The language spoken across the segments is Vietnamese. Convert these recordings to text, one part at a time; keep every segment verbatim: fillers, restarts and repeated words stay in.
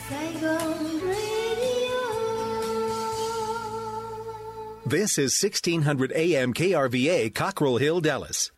This is sixteen hundred A M K R V A, Cockrell Hill, Dallas.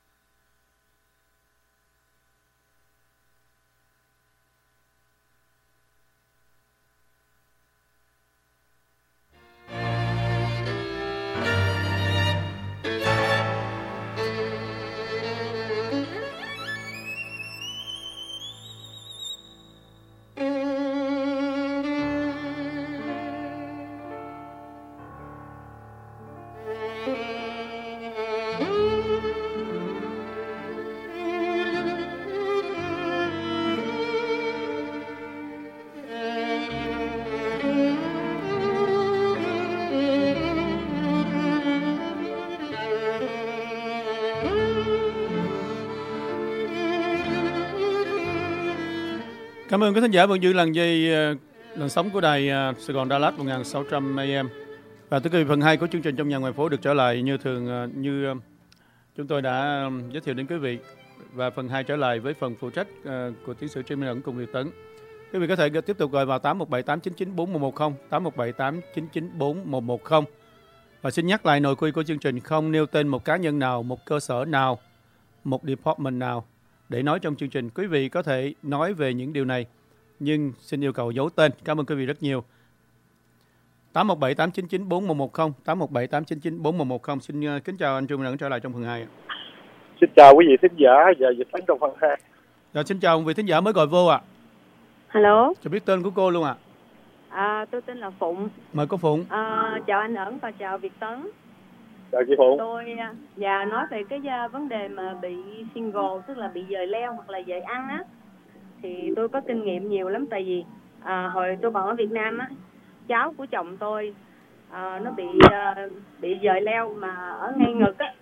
Cảm ơn các thính giả vẫn giữ lần dây lần sóng của đài Sài Gòn Dallas một nghìn sáu trăm A M. Và thưa quý vị, phần hai của chương trình Trong Nhà Ngoài Phố được trở lại như thường, như chúng tôi đã giới thiệu đến quý vị. Và phần hai trở lại với phần phụ trách của tiến sĩ Trương Minh Ẩn cùng Việt Tấn. Quý vị có thể tiếp tục gọi vào tám một bảy tám chín chín bốn một một không, tám một bảy tám chín chín bốn một một không. Và xin nhắc lại nội quy của chương trình: không nêu tên một cá nhân nào, một cơ sở nào, một department nào để nói trong chương trình. Quý vị có thể nói về những điều này, nhưng xin yêu cầu giấu tên. Cảm ơn quý vị rất nhiều. tám một bảy tám chín chín bốn một một không, tám một bảy tám chín chín bốn một một không. Xin uh, kính chào anh Trương Minh Ẩn trở lại trong phần hai. Xin chào quý vị thính giả và Việt Tấn trong phần hai. Dạ, xin chào quý thính giả mới gọi vô ạ. À. Hello. Cho biết tên của cô luôn ạ. À. À, tôi tên là Phụng. Mời cô Phụng. À, chào anh Ẩn và chào Việt Tấn. Chào chị Phụng. Tôi dạ nói về cái vấn đề mà bị single, tức là bị dời leo hoặc là dời ăn á, thì tôi có kinh nghiệm nhiều lắm. Tại vì à, hồi tôi còn ở Việt Nam á, cháu của chồng tôi à, nó bị à, bị dời leo mà ở ngay ngực á,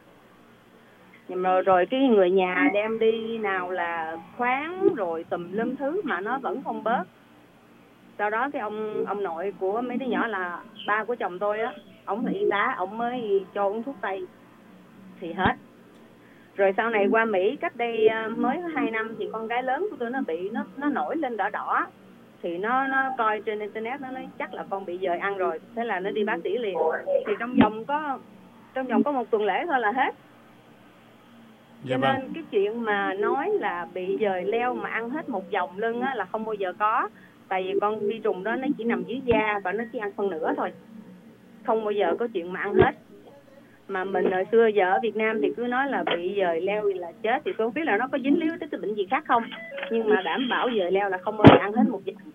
rồi rồi cái người nhà đem đi nào là khoáng rồi tùm lum thứ mà nó vẫn không bớt. Sau đó cái ông ông nội của mấy đứa nhỏ là ba của chồng tôi á, ông là y tá, ông mới cho uống thuốc tây thì hết. Rồi sau này qua Mỹ cách đây mới hai năm thì con gái lớn của tôi nó bị nó nó nổi lên đỏ đỏ, thì nó nó coi trên internet, nó nói chắc là con bị dời ăn rồi, thế là nó đi bác sĩ liền. Thì trong vòng có trong vòng có một tuần lễ thôi là hết. Cho nên vâng. Cái chuyện mà nói là bị dời leo mà ăn hết một vòng lưng á là không bao giờ có. Tại vì con vi trùng đó nó chỉ nằm dưới da và nó chỉ ăn phân nửa thôi, không bao giờ có chuyện mà ăn hết. Mà mình hồi xưa giờ ở Việt Nam thì cứ nói là bị dời leo thì là chết, thì tôi không biết là nó có dính líu tới cái bệnh gì khác không, nhưng mà đảm bảo dời leo là không bao giờ ăn hết một vòng.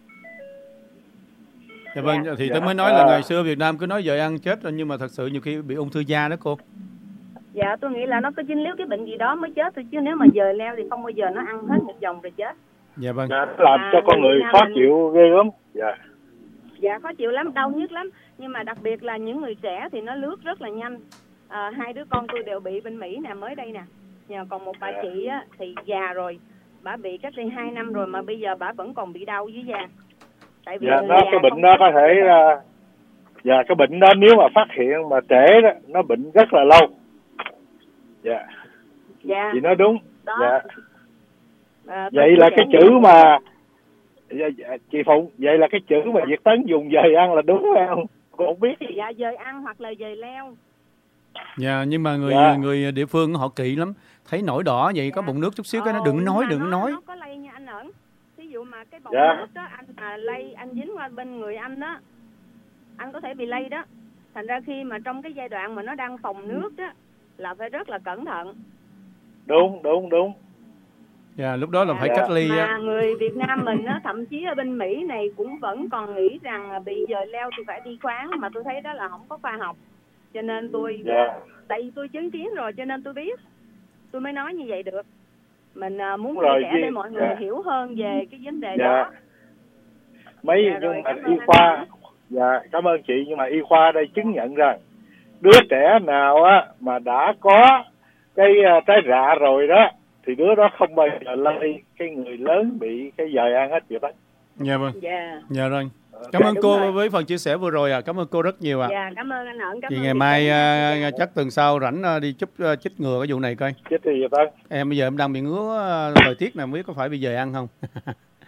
Dạ vâng, dạ. Thì tôi mới nói là ngày xưa Việt Nam cứ nói dời ăn chết rồi, nhưng mà thật sự nhiều khi bị ung thư da đó cô. Dạ, tôi nghĩ là nó có dính líu cái bệnh gì đó mới chết thôi, chứ nếu mà dời leo thì không bao giờ nó ăn hết một vòng rồi chết. Dạ vâng. Dạ, làm à, cho con người khó mình... chịu ghê lắm. Dạ. Dạ, khó chịu lắm, đau nhức lắm. Nhưng mà đặc biệt là những người trẻ thì nó lướt rất là nhanh. À, hai đứa con tôi đều bị bên Mỹ nè, mới đây nè. Nhờ còn một bà chị á, thì già rồi, bà bị cách đây hai năm rồi mà bây giờ bà vẫn còn bị đau dưới da. Tại vì dạ, nó cái bệnh đó có thể uh, dạ cái bệnh đó nếu mà phát hiện mà trễ đó, nó bệnh rất là lâu. Dạ. Dạ. Chị nói đúng. Đó. Dạ. À, vậy là cái chữ mà chị Phụng, vậy là cái chữ mà Việt Tấn dùng dời ăn là đúng không? Cô không biết. Dạ, dời ăn hoặc là dời leo. Dạ, nhưng mà người dạ. người địa phương họ kỵ lắm, thấy nổi đỏ vậy dạ. có bụng nước chút xíu cái nó đừng nói, đừng nó, nói. Nó có lây nha anh Ẩn. Ví dụ mà cái bọng dạ. nước đó anh mà lây, anh dính qua bên người anh đó, anh có thể bị lây đó. Thành ra khi mà trong cái giai đoạn mà nó đang phòng nước đó là phải rất là cẩn thận. Đúng, đúng, đúng. Dạ, lúc đó là phải dạ. cách ly. Mà người Việt Nam mình á, thậm chí ở bên Mỹ này cũng vẫn còn nghĩ rằng bị dời leo thì phải đi khoáng, mà tôi thấy đó là không có khoa học. Cho nên tôi, dạ. tại vì tôi chứng kiến rồi cho nên tôi biết, tôi mới nói như vậy được. Mình uh, muốn chia sẻ để mọi người dạ. hiểu hơn về cái vấn đề dạ. đó. Mấy dạ, nhưng mà y khoa, dạ cảm ơn chị, nhưng mà y khoa đây chứng nhận rằng đứa trẻ nào á mà đã có cái uh, trái rạ rồi đó thì đứa đó không bao giờ lây cái người lớn bị cái dời ăn hết vậy đó. Dạ vâng. Dạ. Dạ rồi. Cảm dạ, ơn cô rồi. Với phần chia sẻ vừa rồi à. Cảm ơn cô rất nhiều ạ. À. Dạ, cảm ơn anh Ẩn. Thì ngày mai uh, chắc tuần sau rảnh uh, đi chúc uh, chích ngừa cái vụ này coi. Chích thì vậy. Em bây giờ em đang bị ngứa uh, thời tiết này, không biết có phải bị dời ăn không?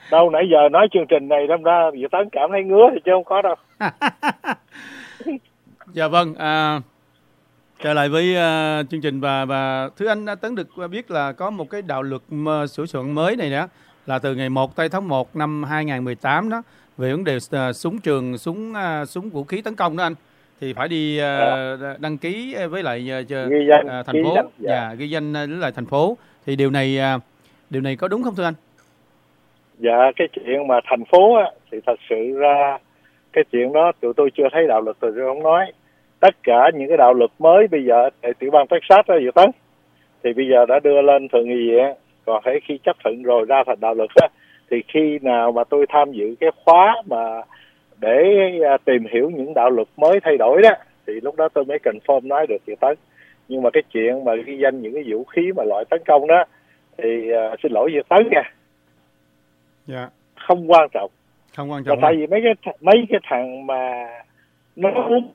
Đâu nãy giờ nói chương trình này đâm ra Việt Tấn cảm thấy ngứa thì chứ không có đâu. Dạ vâng, à, trở lại với uh, chương trình và và Thưa Anh Tấn được biết là có một cái đạo luật uh, sửa soạn mới này đó là từ ngày một tháng một năm hai không một tám đó về vấn đề uh, súng trường, súng uh, súng vũ khí tấn công đó anh, thì phải đi uh, à. đăng ký với lại uh, ghi danh, uh, thành ghi phố, danh, dạ. Yeah, ghi danh với lại thành phố. Thì điều này uh, điều này có đúng không thưa anh? Dạ, cái chuyện mà thành phố á, thì thật sự ra cái chuyện đó tụi tôi chưa thấy đạo luật, tụi tôi không nói. Tất cả những cái đạo luật mới bây giờ tại tiểu bang Texas đó Việt Tấn thì bây giờ đã đưa lên thượng nghị viện, còn hễ khi chấp thuận rồi ra thành đạo luật đó, thì khi nào mà tôi tham dự cái khóa mà để tìm hiểu những đạo luật mới thay đổi đó thì lúc đó tôi mới confirm nói được Việt Tấn. Nhưng mà cái chuyện mà ghi danh những cái vũ khí mà loại tấn công đó thì uh, xin lỗi Việt Tấn nha. Dạ. Không quan trọng. Không quan trọng. Mà tại vì mấy cái mấy cái thằng mà nó muốn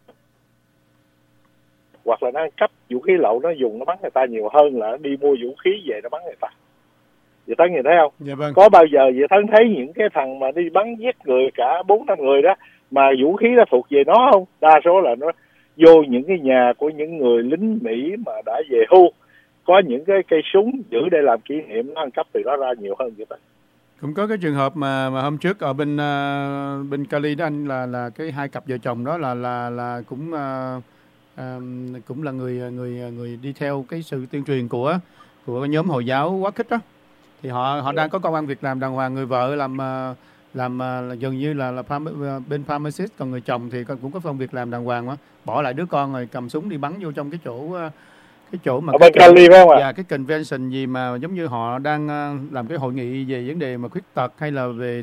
hoặc là nó cấp vũ khí lậu, nó dùng nó bắn người ta nhiều hơn là nó đi mua vũ khí về nó bắn người ta. Vậy Tấn nhìn thấy không? Dạ vâng. Có bao giờ vậy Tấn thấy những cái thằng mà đi bắn giết người cả bốn năm người đó mà vũ khí đó thuộc về nó không? Đa số là nó vô những cái nhà của những người lính Mỹ mà đã về hưu, có những cái cây súng giữ để làm kỷ niệm, nó ăn cắp từ đó ra nhiều hơn vậy Tấn. Cũng có cái trường hợp mà mà hôm trước ở bên uh, bên Cali đó anh, là là cái hai cặp vợ chồng đó là là là cũng uh, uh, cũng là người người người đi theo cái sự tuyên truyền của của cái nhóm Hồi giáo quá khích đó, thì họ họ đang có công ăn việc làm đàng hoàng, người vợ làm uh, làm uh, gần như là là pharma, bên pharmacist, còn người chồng thì cũng có công việc làm đàng hoàng á, bỏ lại đứa con rồi cầm súng đi bắn vô trong cái chỗ uh, cái chỗ mà ở bên Cali phải không ạ? Dạ, cái convention gì mà giống như họ đang uh, làm cái hội nghị về vấn đề mà khuyết tật hay là về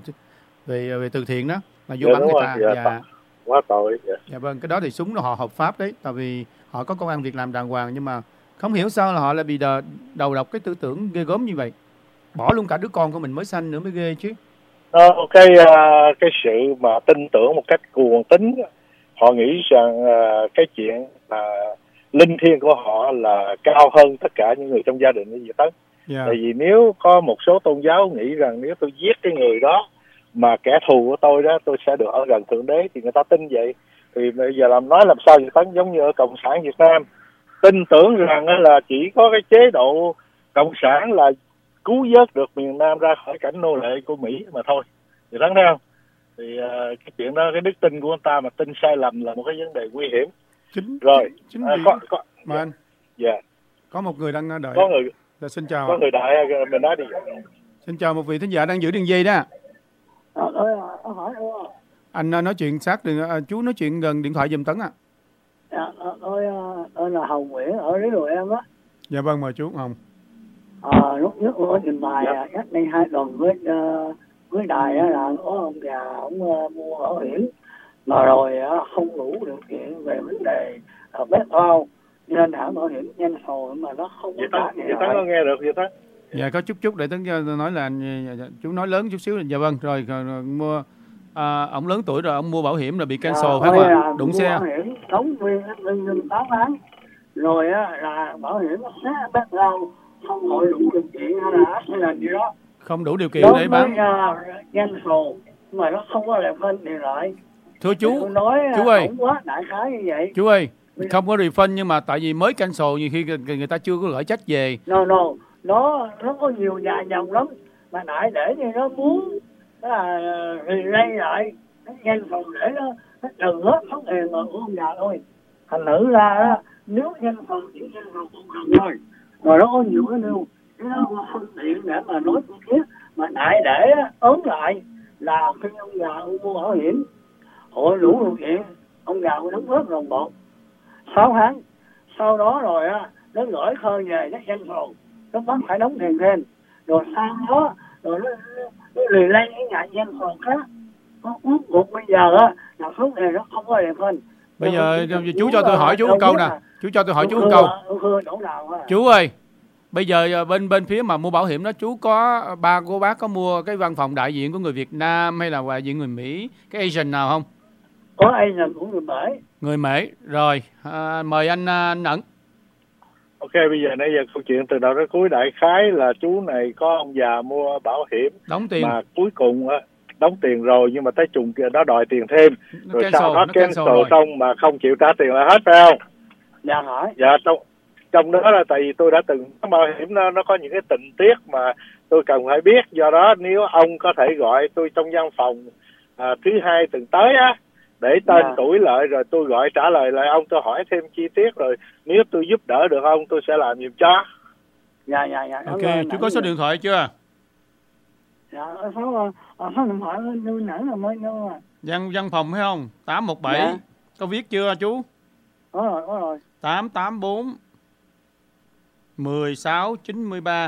về về từ thiện đó, mà vô dạ, bắn người ta. Dạ, dạ. Quá tội. Dạ. Dạ vâng, cái đó thì súng nó họ hợp pháp đấy, tại vì họ có công ăn việc làm đàng hoàng, nhưng mà không hiểu sao là họ lại bị đờ, đầu độc cái tư tưởng ghê gớm như vậy, bỏ luôn cả đứa con của mình mới sanh nữa mới ghê chứ. Đó, cái uh, cái sự mà tin tưởng một cách cuồng tín, họ nghĩ rằng uh, cái chuyện là uh, linh thiêng của họ là cao hơn tất cả những người trong gia đình như vậy Tấn. Yeah. Tại vì nếu có một số tôn giáo nghĩ rằng nếu tôi giết cái người đó mà kẻ thù của tôi đó tôi sẽ được ở gần Thượng Đế, thì người ta tin vậy. Thì bây giờ làm nói làm sao vậy Tấn? Giống như ở Cộng sản Việt Nam tin tưởng rằng là chỉ có cái chế độ Cộng sản là cứu vớt được miền Nam ra khỏi cảnh nô lệ của Mỹ mà thôi. Thì Tấn thấy không? Thì uh, cái chuyện đó, cái đức tin của anh ta mà tin sai lầm là một cái vấn đề nguy hiểm. Chính, rồi chính à, có, có, mà anh, dạ. Yeah. Có một người đang đợi. Có người. Dạ, xin chào. Có người đợi, mình nói đi. Xin chào một vị thính giả đang giữ đường dây đó. À, ơi, à, hỏi ơi. Anh nói chuyện sát đường, à, chú nói chuyện gần điện thoại giùm Tấn ạ. À, à, ơi, ơi là Hồng Nguyễn ở dưới đồi em á. Dạ vâng, mời chú Hồng. À, lúc trước tôi trình bày dạ. cách đây hai tuần với uh, với đài á, là có ông già ông uh, mua bảo hiểm mà rồi uh, không đủ điều kiện về vấn đề uh, background nên hãng bảo hiểm nhanh rồi mà nó không có trả. Vậy Tấn có nghe được vậy Tấn? Dạ có chút chút để Tấn nói là chú nói lớn chút xíu. Dạ vâng, rồi, rồi, rồi mua à, ông lớn tuổi rồi, ông mua bảo hiểm là bị cancel à, phải không ạ? Đụng xe. Bảo hiểm đóng viên viên tám tháng rồi á, là bảo hiểm nó background không hội đủ điều kiện hay là hay là gì đó, không đủ điều kiện đó để bán nhanh sồ mà nó không có làm phân điều lại. Thưa chú, nói, chú ơi, quá đại khái như vậy. Chú ơi, không có refund nhưng mà tại vì mới cancel, nhiều khi người ta chưa có gửi check về. No no, nó nó có nhiều nhà dòng lắm mà đại để như nó muốn là relay lại nhanh sồ để nó nó trừ hết số tiền mà của ông già thôi. Thành nữ ra đó, nếu nhanh sồ chỉ nhanh sồ không cần thôi. Rồi nó có nhiều cái điều cái nó phương tiện để mà nói chi tiết mà đại để ốm lại là khi ông già ông mua bảo hiểm hội đủ điều kiện, ông già ông đóng góp đồng bộ sáu tháng, sau đó rồi á nó gửi khơi về nó danh sổ, nó bắt phải đóng tiền thêm, rồi sau đó rồi nó nó lì lên cái nhà danh sổ khác, nó út buộc bây giờ á là số tiền nó không có liền phân. Bây giờ chú cho tôi hỏi chú một câu nè, chú cho tôi hỏi chú một câu. Chú ơi, bây giờ bên bên phía mà mua bảo hiểm đó, chú có ba cô bác có mua cái văn phòng đại diện của người Việt Nam hay là đại diện người Mỹ, cái agent nào không? Có agent của người Mỹ. Người Mỹ, rồi à, mời anh, anh Ẩn. Ok, bây giờ nãy giờ câu chuyện từ đầu đến cuối đại khái là chú này có ông già mua bảo hiểm đóng tiền mà cuối cùng á đóng tiền rồi nhưng mà tới trùng kia nó đòi tiền thêm, nó rồi cancel, sau đó nó cancel cancel xong mà không chịu trả tiền lại hết, phải không? Dạ hỏi. Dạ, trong trong đó là tại vì tôi đã từng có bảo hiểm, nó nó có những cái tình tiết mà tôi cần phải biết, do đó nếu ông có thể gọi tôi trong văn phòng à, thứ hai tuần tới á, để tên Dạ. tuổi lại rồi tôi gọi trả lời lại ông, tôi hỏi thêm chi tiết, rồi nếu tôi giúp đỡ được ông tôi sẽ làm giùm cho. Dạ dạ dạ. Ok, Ơn, chú có số điện thoại chưa? Dạ, số ờ, số điện thoại nuôi nãy là mới nuôi à. Văn văn phòng phải không? tám một bảy. Dạ. Có viết chưa chú? Có rồi, có rồi. tám tám bốn một sáu chín ba.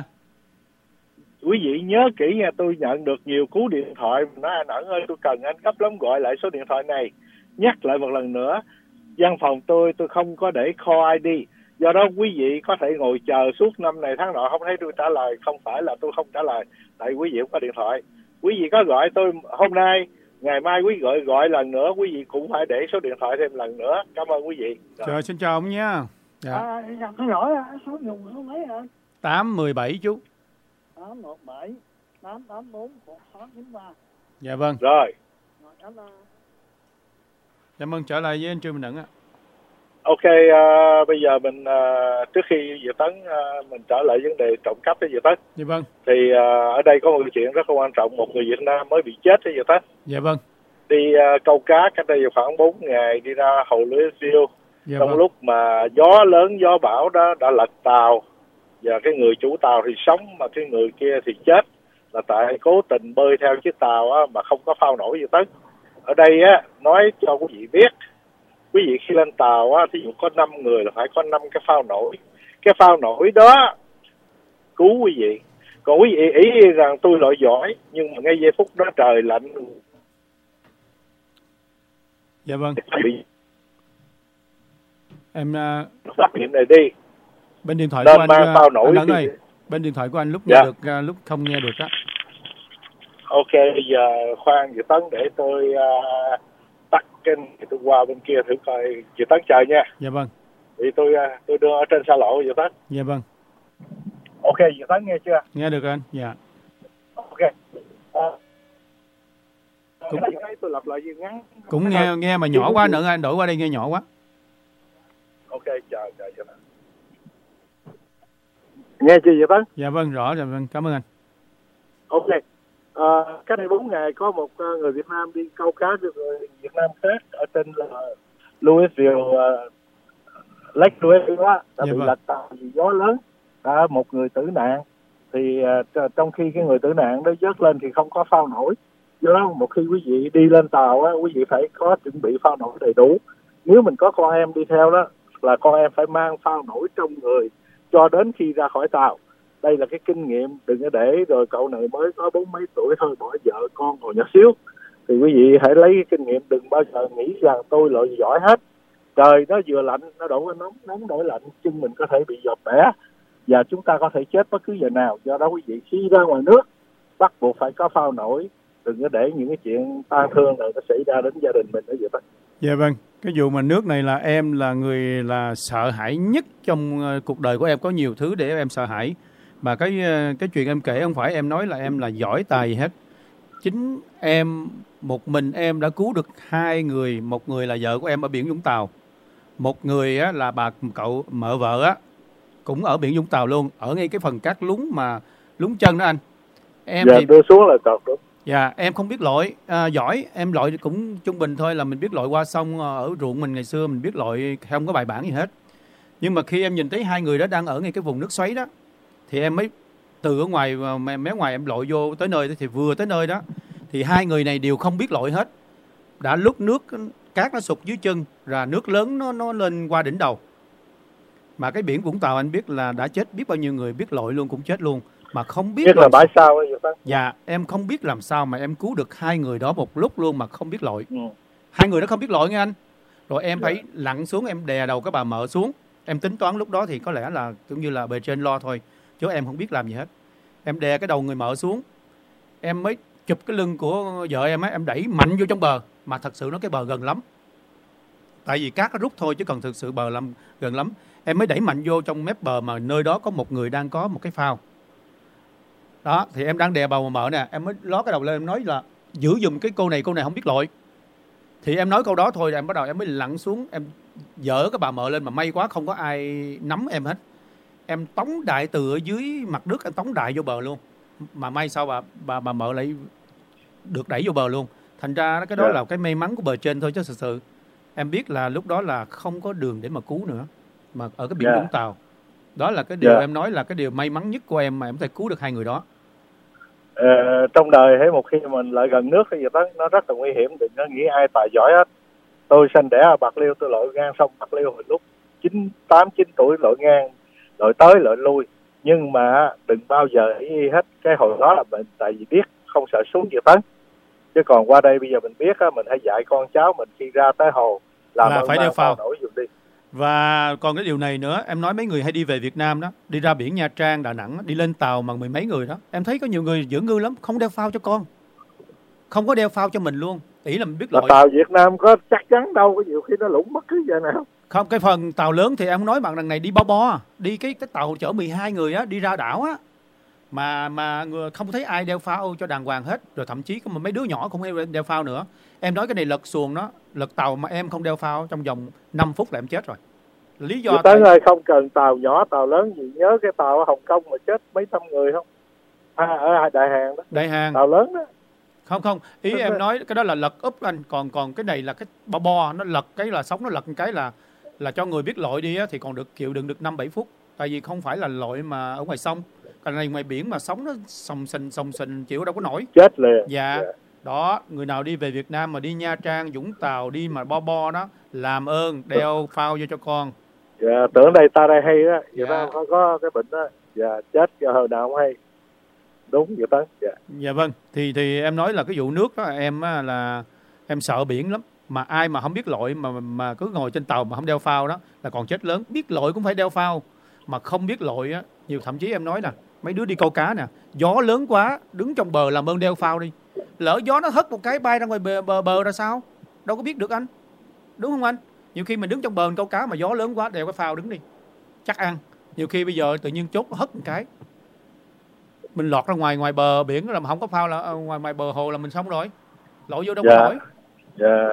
Quý vị nhớ kỹ nha, tôi nhận được nhiều cú điện thoại nói anh Ẩn ơi tôi cần anh gấp lắm, gọi lại số điện thoại này. Nhắc lại một lần nữa, văn phòng tôi tôi không có để call i đê, do đó quý vị có thể ngồi chờ suốt năm này tháng nọ không thấy tôi trả lời, không phải là tôi không trả lời, tại quý vị không có điện thoại. Quý vị có gọi tôi hôm nay, ngày mai quý vị gọi gọi lần nữa, quý vị cũng phải để số điện thoại thêm lần nữa. Cảm ơn quý vị. Trời, xin chào ông nha. Dạ. À, dạ, xin lỗi số dùng số mấy hả? tám một bảy chú. tám một bảy tám tám bốn một sáu chín ba. Dạ vâng. Rồi. Rồi, cảm ơn. Cảm ơn, trở lại với anh Trương Minh Ẩn ạ. Ok, uh, bây giờ mình uh, trước khi Diệu Tấn uh, mình trở lại vấn đề trộm cắp với Diệu Tấn. Dạ vâng. Thì uh, ở đây có một chuyện rất là quan trọng, một người Việt Nam mới bị chết với Diệu Tấn. Dạ vâng. Đi uh, câu cá cách đây khoảng bốn ngày, đi ra hồ lưới siêu. Dạ Trong vâng. lúc mà gió lớn, gió bão đó đã lật tàu, và cái người chủ tàu thì sống mà cái người kia thì chết, là tại cố tình bơi theo chiếc tàu á, mà không có phao nổi Diệu Tấn. Ở đây á, nói cho quý vị biết, quý vị khi lên tàu á, thí dụ có năm người là phải có năm cái phao nổi. Cái phao nổi đó cứu quý vị. Còn quý vị ý rằng tôi loại giỏi, nhưng mà ngay giây phút đó trời lạnh. Dạ vâng. Em uh, phát hiện này đi. Bên điện thoại Nên của anh, mang phao nổi anh Ẩn thì... ơi, bên điện thoại của anh lúc dạ. nghe được, uh, lúc không nghe được á. Ok, bây giờ khoan Diệu Tấn để tôi uh, tắt cái tôi qua bên kia thử coi. Diệu Tấn chờ nha. Dạ vâng. Vì tôi uh, tôi đưa ở trên xa lộ Diệu Tấn. Dạ vâng. Ok, Diệu Tấn nghe chưa? Nghe được anh. Dạ. Ok. Uh, cũng tôi lặp lại ngắn. Cũng nghe nghe mà nhỏ quá nữa anh, đổi qua đây nghe nhỏ quá. Ok, chờ chờ chờ. Nghe chưa Diệu Tấn? Dạ vâng, rõ rồi, vâng, cảm ơn anh. Ok. À, cách đây bốn ngày có một uh, người Việt Nam đi câu cá với người Việt Nam khác ở trên là Louisville, uh, Lake Louisville đó, đã dạ bị vâng. lật tàu vì gió lớn, à, một người tử nạn. Thì uh, trong khi cái người tử nạn đó vớt lên thì không có phao nổi. Do đó một khi quý vị đi lên tàu á, quý vị phải có chuẩn bị phao nổi đầy đủ. Nếu mình có con em đi theo đó là con em phải mang phao nổi trong người cho đến khi ra khỏi tàu. Đây là cái kinh nghiệm, đừng có để rồi cậu này mới có bốn mấy tuổi thôi bỏ vợ con còn nhỏ xíu. Thì quý vị hãy lấy cái kinh nghiệm, đừng bao giờ nghĩ rằng tôi loại giỏi hết. Trời nó vừa lạnh, nó đổ nóng, nóng đổi lạnh, chân mình có thể bị giọt bẻ và chúng ta có thể chết bất cứ giờ nào. Do đó quý vị khi ra ngoài nước bắt buộc phải có phao nổi, đừng có để những cái chuyện tang thương này nó xảy ra đến gia đình mình ở vậy. Dạ vâng. Cái vụ mà nước này là em là người là sợ hãi nhất trong uh, cuộc đời của em, có nhiều thứ để em sợ hãi. Mà cái uh, cái chuyện em kể không phải em nói là em là giỏi tài gì hết. Chính em, một mình em đã cứu được hai người. Một người là vợ của em ở biển Vũng Tàu. Một người á, là bà cậu mợ vợ á, cũng ở biển Vũng Tàu luôn, ở ngay cái phần cát lún mà lún chân đó anh. Em dạ, thì đưa xuống là cọt đúng. Dạ, em không biết lội, à, giỏi, em lội cũng trung bình thôi, là mình biết lội qua sông ở ruộng mình ngày xưa, mình biết lội không có bài bản gì hết. Nhưng mà khi em nhìn thấy hai người đó đang ở ngay cái vùng nước xoáy đó, thì em mới từ ở ngoài, méo ngoài em lội vô tới nơi, thì vừa tới nơi đó, thì hai người này đều không biết lội hết. Đã lúc nước, cát nó sụt dưới chân, và nước lớn nó, nó lên qua đỉnh đầu. Mà cái biển Vũng Tàu anh biết là đã chết biết bao nhiêu người biết lội luôn cũng chết luôn. Mà không biết Nhất là bãi sau ấy. Dạ, em không biết làm sao mà em cứu được hai người đó một lúc luôn mà không biết lội. Ừ. Hai người đó không biết lội nghe anh. Rồi em phải lặn xuống, em đè đầu cái bà mợ xuống. Em tính toán lúc đó thì có lẽ là cũng như là bề trên lo thôi, chứ em không biết làm gì hết. Em đè cái đầu người mợ xuống, em mới chụp cái lưng của vợ em á, em đẩy mạnh vô trong bờ. Mà thật sự nó cái bờ gần lắm, tại vì cát nó rút thôi, chứ còn thực sự bờ làm gần lắm. em mới đẩy mạnh vô trong mép bờ mà nơi đó có một người đang có một cái phao. Đó, thì em đang đè bầu mợ nè, em mới ló cái đầu lên em nói là giữ giùm cái cô này, cô này không biết lội. Thì em nói câu đó thôi, em bắt đầu em mới lặn xuống, em dỡ cái bà mợ lên mà may quá không có ai nắm em hết. Em tống đại từ ở dưới mặt nước, em tống đại vô bờ luôn. Mà may sao bà bà bà mợ lại được đẩy vô bờ luôn. Thành ra cái đó yeah. là cái may mắn của bờ trên thôi, chứ thực sự em biết là lúc đó là không có đường để mà cứu nữa. Mà ở cái biển yeah. Vũng Tàu. Đó là cái điều yeah. em nói là cái điều may mắn nhất của em mà em có thể cứu được hai người đó. Ờ, trong đời hay một khi mình lại gần nước thì nó rất là nguy hiểm, đừng có nghĩ ai tài giỏi hết. Tôi sinh đẻ ở Bạc Liêu, tôi lội ngang sông Bạc Liêu hồi lúc chín tám chín tuổi, lội ngang, lội tới lội lui, nhưng mà đừng bao giờ ý hết cái hồi đó là mình tại vì biết không sợ xuống Việt Tấn. Chứ còn qua đây bây giờ mình biết á, mình hãy dạy con cháu mình khi ra tới hồ làm là phải đeo phao nổi dùm đi. Và còn cái điều này nữa, em nói mấy người hay đi về Việt Nam đó, đi ra biển Nha Trang, Đà Nẵng, đi lên tàu mà mười mấy người đó, em thấy có nhiều người dưỡng ngư lắm, không đeo phao cho con, không có đeo phao cho mình luôn, ý là mình biết lội. Tàu Việt Nam có chắc chắn đâu, có nhiều khi nó lũng bất cứ giờ nào. Không, cái phần tàu lớn thì em nói bạn đằng này đi bo bo, đi cái, cái tàu chở mười hai người á, đi ra đảo á, mà mà không thấy ai đeo phao cho đàng hoàng hết, rồi thậm chí có mấy đứa nhỏ không hay đeo phao nữa. Em nói cái này lật xuồng đó, lật tàu mà em không đeo phao trong vòng năm phút là em chết rồi. Lý do tới ơi, không cần tàu nhỏ tàu lớn gì, nhớ cái tàu ở Hồng Kông mà chết mấy trăm người không? À, ở Đại Hàn đó. Đại Hàn. Tàu lớn đó. Không không, ý Đúng em đó. Nói cái đó là lật úp anh, còn còn cái này là cái bo bo, nó lật cái là sóng nó lật cái là là cho người biết lội đi á, thì còn được chịu đựng được năm bảy phút. Tại vì không phải là lội mà ở ngoài sông, cái này ngoài biển mà sóng nó sòng sình sòng sình chịu đâu có nổi. Chết liền. Dạ. Yeah. Đó, người nào đi về Việt Nam mà đi Nha Trang, Vũng Tàu đi mà bo bo đó, làm ơn đeo phao vô cho con. Dạ, tưởng đây ta đây hay đó, Việt Nam có, có cái bệnh đó, dạ, chết cho hồi nào không hay. Đúng vậy đó. Dạ. Dạ vâng, thì thì em nói là cái vụ nước đó, em là em sợ biển lắm, mà ai mà không biết lội mà mà cứ ngồi trên tàu mà không đeo phao đó là còn chết lớn. Biết lội cũng phải đeo phao, mà không biết lội á, nhiều thậm chí em nói nè, mấy đứa đi câu cá nè, gió lớn quá, đứng trong bờ làm ơn đeo phao đi. Lỡ gió nó hất một cái bay ra ngoài bờ bờ, bờ ra sao? Đâu có biết được anh. Đúng không anh? Nhiều khi mình đứng trong bờ mình câu cá mà gió lớn quá, đeo cái phao đứng đi, chắc ăn. Nhiều khi bây giờ tự nhiên chốt hất một cái, mình lọt ra ngoài ngoài bờ biển là mà không có phao là ngoài ngoài bờ hồ là mình xong rồi, lội vô đâu dạ. có nổi. Dạ.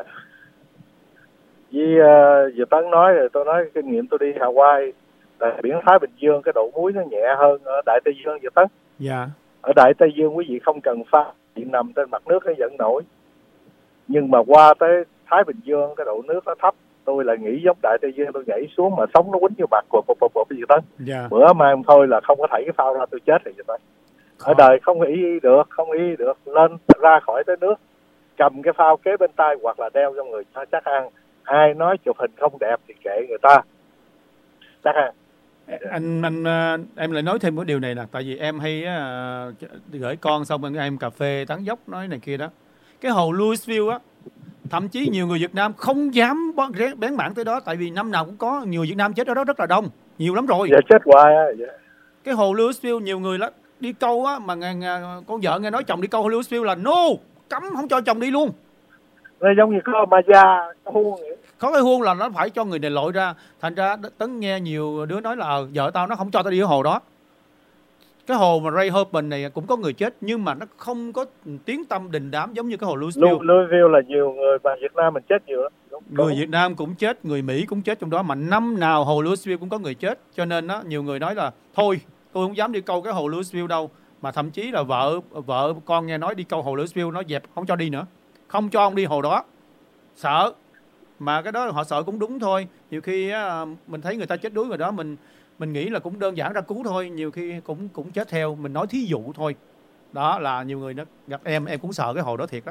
Với uh, giờ Tấn nói rồi, tôi nói kinh nghiệm tôi đi Hawaii, tại biển Thái Bình Dương cái độ muối nó nhẹ hơn ở Đại Tây Dương. Giờ Tấn. Dạ. Ở Đại Tây Dương quý vị không cần phao, chỉ nằm trên mặt nước nó vẫn nổi. Nhưng mà qua tới Thái Bình Dương cái độ nước nó thấp, tôi lại nghĩ giống Đại Tây Dương, tôi nhảy xuống mà sóng nó quýnh vô mặt bột bột bột bột gì đó. Yeah. Bữa mai thôi là không có thảy cái phao ra, tôi chết rồi vậy đó. Ở đời không ý được, không ý được, lên ra khỏi tới nước, cầm cái phao kế bên tay hoặc là đeo trong người cho chắc ăn. Ai nói chụp hình không đẹp thì kệ người ta, chắc ăn. Anh anh em lại nói thêm một điều này nè, tại vì em hay uh, gửi con xong rồi em cà phê tán dốc nói này kia đó. Cái hồ Louisville á, thậm chí nhiều người Việt Nam không dám bén mảng tới đó, tại vì năm nào cũng có nhiều Việt Nam chết ở đó rất là đông, nhiều lắm rồi. Dạ chết hoài á. Dạ. Cái hồ Louisville nhiều người lắm đi câu á, mà nghe, nghe, con vợ nghe nói chồng đi câu hồ Louisville là no, cấm không cho chồng đi luôn. Nó giống như có ma da, có huông vậy. Có cái huông là nó phải cho người này lội ra. Thành ra Tấn nghe nhiều đứa nói là à, vợ tao nó không cho tao đi ở hồ đó. Cái hồ mà Ray Hoppen này cũng có người chết, nhưng mà nó không có tiếng tăm đình đám giống như cái hồ Louisville. Louisville là nhiều người, mà Việt Nam mình chết nhiều lắm. Người Việt Nam cũng chết, người Mỹ cũng chết trong đó, mà năm nào hồ Louisville cũng có người chết. Cho nên đó, nhiều người nói là thôi tôi không dám đi câu cái hồ Louisville đâu. Mà thậm chí là vợ vợ con nghe nói đi câu hồ Louisville, nó dẹp không cho đi nữa, không cho ông đi hồ đó, sợ. Mà cái đó họ sợ cũng đúng thôi. Nhiều khi á, mình thấy người ta chết đuối rồi đó, mình mình nghĩ là cũng đơn giản ra cứu thôi, nhiều khi cũng cũng chết theo. Mình nói thí dụ thôi. Đó là nhiều người nó gặp em em cũng sợ cái hồ đó thiệt đó.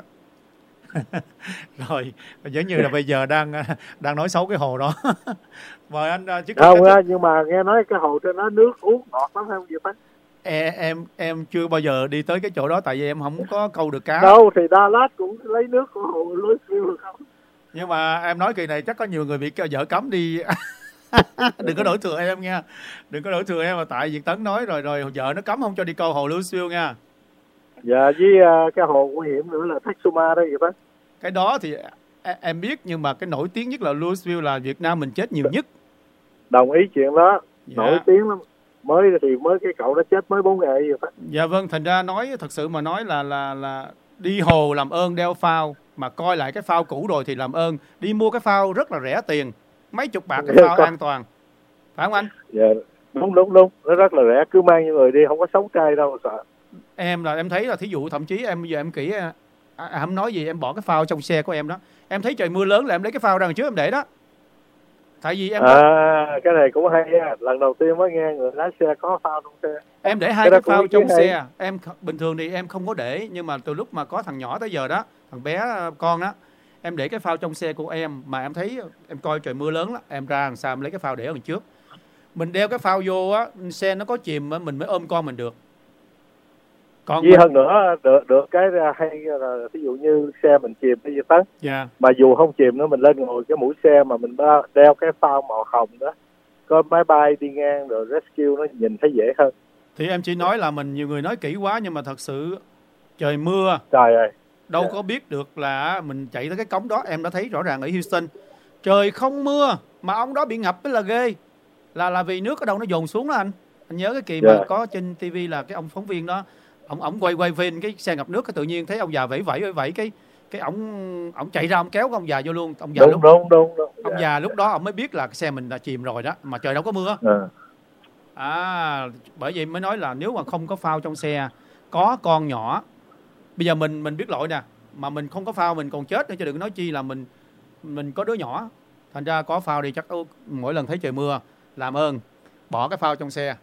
Rồi giống như là bây giờ đang đang nói xấu cái hồ đó. Mời anh chứ không á, nhưng mà nghe nói cái hồ trên đó nước uống ngọt lắm không vậy Tấn? Em, em em chưa bao giờ đi tới cái chỗ đó, tại vì em không có câu được cá. Đâu thì Dallas cũng lấy nước của hồ Louisville không. Nhưng mà em nói kỳ này chắc có nhiều người bị vợ cấm đi. Đừng có đổ thừa em nha, đừng có đổ thừa em, mà tại Việt Tấn nói rồi rồi vợ nó cấm không cho đi câu hồ Louisville nha. Dạ, với uh, cái hồ nguy hiểm nữa là Texuma đó vậy đó. Cái đó thì em biết, nhưng mà cái nổi tiếng nhất là Louisville, là Việt Nam mình chết nhiều nhất. đồng ý chuyện đó. Dạ. Nổi tiếng lắm. Mới thì mới cái cậu đó chết mới bốn ngày vậy phải. Dạ vâng, thành ra nói thật sự mà nói là là là đi hồ làm ơn đeo phao, mà coi lại cái phao cũ rồi thì làm ơn đi mua cái phao rất là rẻ tiền, mấy chục bạc cái phao an toàn, phải không anh? Dạ đúng đúng đúng, nó rất là rẻ, cứ mang những người đi không có xấu trai đâu sợ. Em là em thấy là thí dụ thậm chí em bây giờ em kỹ à, à, không nói gì, em bỏ cái phao trong xe của em đó, em thấy trời mưa lớn là em lấy cái phao ra đằng trước em để đó. Tại vì em à có... cái này cũng hay nha, lần đầu tiên mới nghe người lái xe có phao trong xe. Em để hai cái, cái phao trong xe hay. Em bình thường thì em không có để, nhưng mà từ lúc mà có thằng nhỏ tới giờ đó, thằng bé con đó, em để cái phao trong xe của em, mà em thấy em coi trời mưa lớn đó, em ra làm sao em lấy cái phao để ở đằng trước. Mình đeo cái phao vô á, xe nó có chìm mình mới ôm con mình được. Còn gì hơn nữa, được được cái hay là ví dụ như xe mình chìm bây giờ Tấn, yeah. mà dù không chìm nữa mình lên ngồi cái mũi xe mà mình đeo cái phao màu hồng đó, có máy bay đi ngang rồi rescue nó nhìn thấy dễ hơn. Thì em chỉ nói là mình nhiều người nói kỹ quá, nhưng mà thật sự trời mưa, trời ơi, đâu yeah. có biết được là mình chạy tới cái cống đó. Em đã thấy rõ ràng ở Houston trời không mưa mà ông đó bị ngập mới là ghê, là là vì nước ở đâu nó dồn xuống đó anh. Anh nhớ cái kỳ yeah. mà có trên ti vi là cái ông phóng viên đó, ông ông quay quay phim cái xe ngập nước, cái tự nhiên thấy ông già vẫy vẫy vẫy vẫy cái cái ông ông chạy ra ông kéo cái ông già vô luôn. Ông già đúng, lúc đúng, đúng, đúng. ông yeah. già lúc đó ông mới biết là cái xe mình đã chìm rồi đó, mà trời đâu có mưa. Yeah. À, bởi vậy mới nói là nếu mà không có phao trong xe, có con nhỏ, bây giờ mình mình biết lỗi nè, mà mình không có phao mình còn chết nữa, chứ đừng nói chi là mình mình có đứa nhỏ. Thành ra có phao đi chắc mỗi lần thấy trời mưa làm ơn bỏ cái phao trong xe,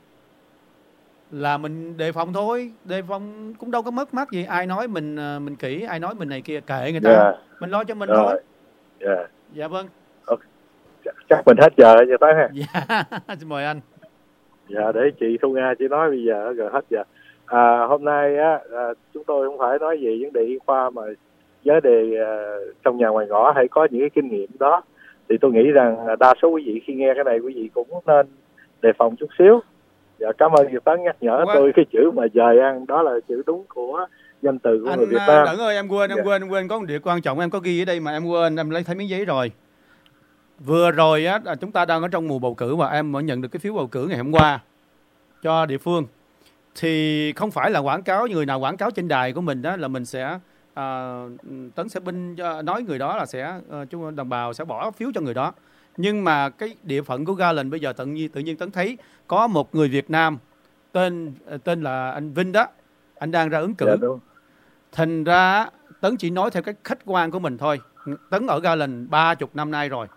là mình đề phòng thôi, đề phòng cũng đâu có mất mát gì. Ai nói mình mình kỹ, ai nói mình này kia kệ người ta, yeah. mình lo cho mình rồi. thôi. Yeah. Dạ vâng. Okay. Chắc mình hết giờ rồi tới ha. Dạ, xin mời anh. Dạ, để chị Thu Nga chỉ nói bây giờ rồi hết giờ. À, hôm nay á à, chúng tôi không phải nói về vấn đề y khoa, mà vấn đề à, trong nhà ngoài ngõ hay có những cái kinh nghiệm đó, thì tôi nghĩ rằng đa số quý vị khi nghe cái này quý vị cũng nên đề phòng chút xíu. Dạ, cảm ơn Việt Tấn nhắc nhở Quá. tôi cái chữ mà dời ăn đó là chữ đúng của danh từ của anh, người Việt Nam. Đừng ơi, em quên, em dạ. quên, em quên có một điều quan trọng em có ghi ở đây mà em quên, em lấy thấy miếng giấy rồi. Vừa rồi á, chúng ta đang ở trong mùa bầu cử và em mới nhận được cái phiếu bầu cử ngày hôm qua cho địa phương. Thì không phải là quảng cáo, người nào quảng cáo trên đài của mình đó là mình sẽ à, Tấn sẽ binh nói người đó là sẽ chúng đồng bào sẽ bỏ phiếu cho người đó. Nhưng mà cái địa phận của Garland bây giờ tự nhiên tự nhiên Tấn thấy có một người Việt Nam tên tên là anh Vinh đó, anh đang ra ứng cử. Dạ, thành ra Tấn chỉ nói theo cái khách quan của mình thôi. Tấn ở Garland ba mươi năm nay rồi,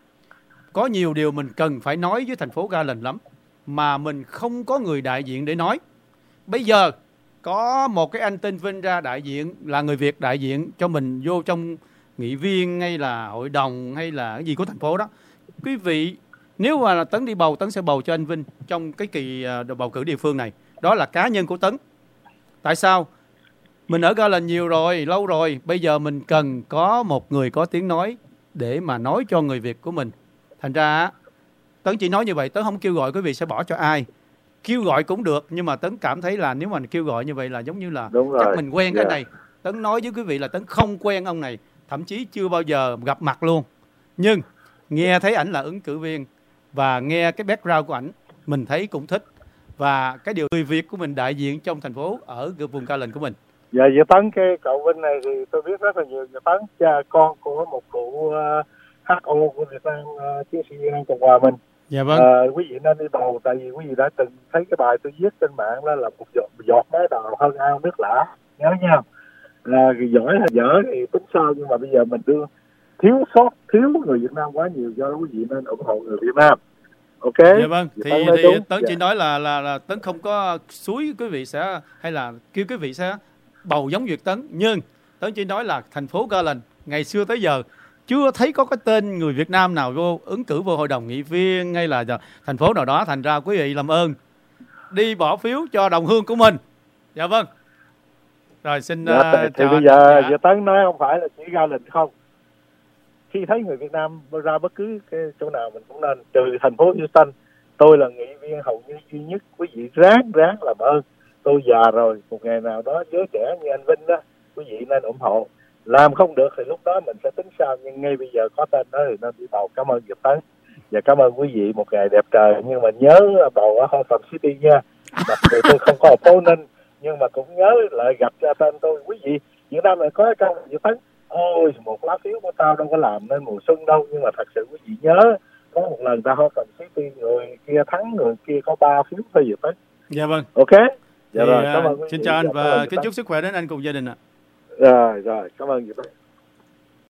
có nhiều điều mình cần phải nói với thành phố Garland lắm, mà mình không có người đại diện để nói. Bây giờ có một cái anh tên Vinh ra đại diện, là người Việt đại diện cho mình vô trong nghị viên hay là hội đồng hay là cái gì của thành phố đó. Quý vị, nếu mà là Tấn đi bầu, Tấn sẽ bầu cho anh Vinh trong cái kỳ bầu cử địa phương này. Đó là cá nhân của Tấn. Tại sao? Mình ở Garland nhiều rồi, lâu rồi. Bây giờ mình cần có một người có tiếng nói để mà nói cho người Việt của mình. Thành ra Tấn chỉ nói như vậy, Tấn không kêu gọi quý vị sẽ bỏ cho ai. Kêu gọi cũng được, nhưng mà Tấn cảm thấy là nếu mà kêu gọi như vậy là giống như là chắc mình quen yeah. cái này. Tấn nói với quý vị là Tấn không quen ông này, thậm chí chưa bao giờ gặp mặt luôn. Nhưng nghe thấy ảnh là ứng cử viên và nghe cái background của ảnh, mình thấy cũng thích. Và cái điều người Việt của mình đại diện trong thành phố ở vùng Garland của mình. Dạ, Việt Tấn, cái cậu Vinh này thì tôi biết rất là nhiều. Việt Tấn, cha con của một cụ uh, hát o của Việt Nam, uh, chiến sĩ Việt Nam Cộng Hòa mình. Dạ vâng. À, quý vị nên đi bầu, tại vì quý vị đã từng thấy cái bài tôi viết trên mạng đó là một giọt, một giọt máy đào hơn ao nước lã, nhớ nha. Là giỏi hay dở thì tính sao, nhưng mà bây giờ mình đưa thiếu sót thiếu người Việt Nam quá nhiều, do đó quý vị nên ủng hộ người Việt Nam. Ok. Dạ vâng. Thì, Tấn, thì Tấn dạ. chỉ nói là là là Tấn không có xúi quý vị sẽ hay là kêu quý vị sẽ bầu giống Việt Tấn, nhưng Tấn chỉ nói là thành phố Garland ngày xưa tới giờ chưa thấy có cái tên người Việt Nam nào vô ứng cử vô hội đồng nghị viên hay là thành phố nào đó. Thành ra quý vị làm ơn đi bỏ phiếu cho đồng hương của mình. Dạ vâng. Rồi xin dạ, uh, thì chào bây anh. giờ dạ. Việt Tấn nói không phải là chỉ Garland không. Khi thấy người Việt Nam ra bất cứ cái chỗ nào mình cũng nên, trừ thành phố Houston. Tôi là nghị viên hầu như duy nhất, quý vị ráng ráng làm ơn. Tôi già rồi, một ngày nào đó giới trẻ như anh Vinh đó, quý vị nên ủng hộ. Làm không được thì lúc đó mình sẽ tính sao, nhưng ngay bây giờ có tên đó thì nên đi bầu. Cảm ơn Việt Tấn. Và cảm ơn quý vị, một ngày đẹp trời. Nhưng mà nhớ bầu ở Hong Kong City nha. Mặc dù tôi không có opponent, nhưng mà cũng nhớ lại gặp cho tên tôi. Quý vị, Việt Nam này có cái câu gì phấn, ôi một lá phiếu của tao đâu có làm nên mùa xuân đâu. Nhưng mà thật sự quý vị nhớ, có một lần ta Hong Kong City, người kia thắng, người kia có ba phiếu thôi gì phấn. Dạ vâng. Ok. Dạ Thì, rồi, cảm ơn uh, xin chào anh và kính chúc sức khỏe đến anh cùng gia đình ạ. Rồi, rồi, cảm ơn Việt Nam.